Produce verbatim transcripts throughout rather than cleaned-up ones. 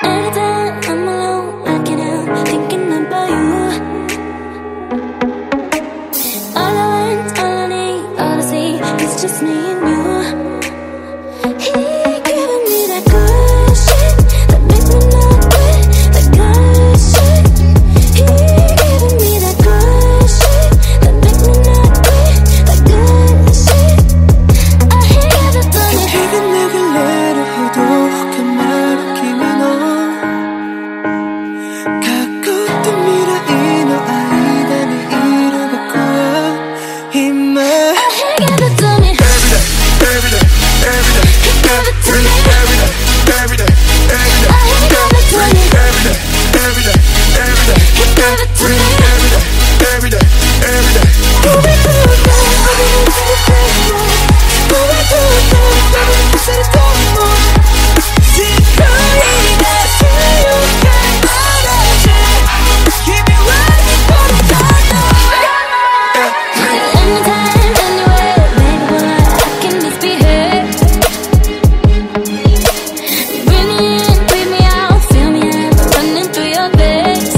Anytime I'm alone, I can't help thinking about you. All I want, all I need, all I see is just me and you. He giving me that good shit that makes me not quit. That good shit. He giving me that good shit that makes me not quit. That good shit. I hear the thunder. 내가 내가 let 해도 가만히 기면 너 가끔도 미라이 너 아이다니 이름 바꿔 힘내. I hear the thunder. Every day, every day, every day, Give it to me. every day, every day, I hear the thunder. every day, every day, every day, Give it to me. every day, every day, every day. Move it to the floor, move it to the floor, move it to the floor, move it to the floor. 시끄러이 다시 웃게 말아줘. Keep me waiting for the thunder. Anytime, anywhere, baby boy, I can misbehave. Bring me in, breathe me out, feel me out, running through your veins.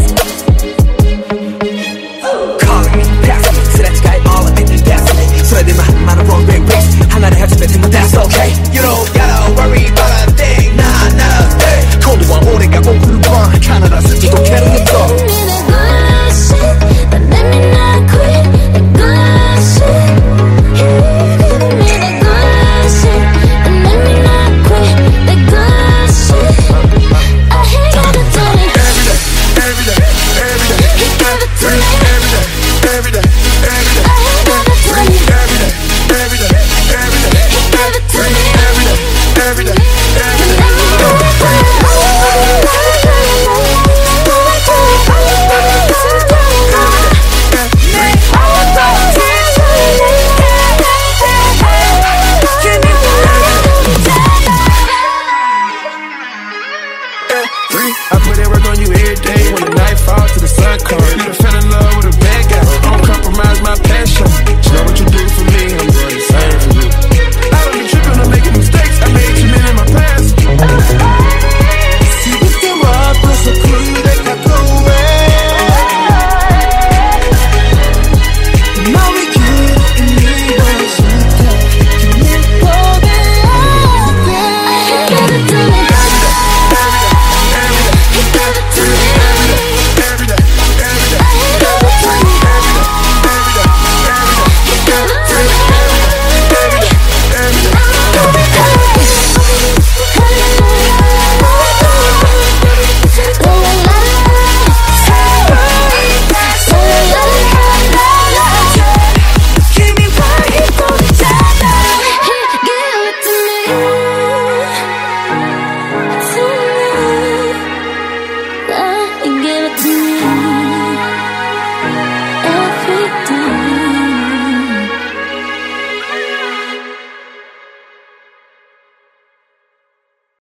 Calling me, passing me, so that you got all of it, that's it. So that in my mind, I'm wrong, big race. 하나를 해주면 that's okay. You don't gotta worry about a thing, nah, nothing. cold one, 오래 가고 훌륭한 카나다 쓸지도 캐는 게 더. Give me that good shit, but let me not quit. That good shit. Give me that good shit, and let me not quit. That good shit. I hear the thunder. Every day, every day, every day, Give it to me. every day, every day, every day, I hear the thunder. every day, every day, every day, Give it to me. every day, every day, every day. Let me know that I put in work on you every day when the night falls to the sun comes.